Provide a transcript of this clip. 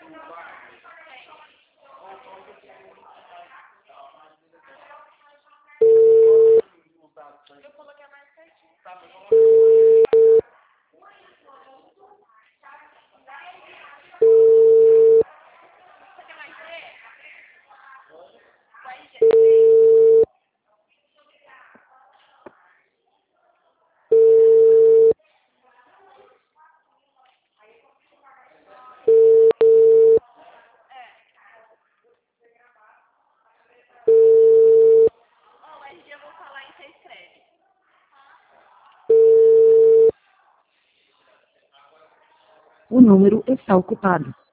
Eu coloquei mais certinho. Você quer mais ver? Vai ser. Oh, esse eu vou falar e você escreve. O número está ocupado.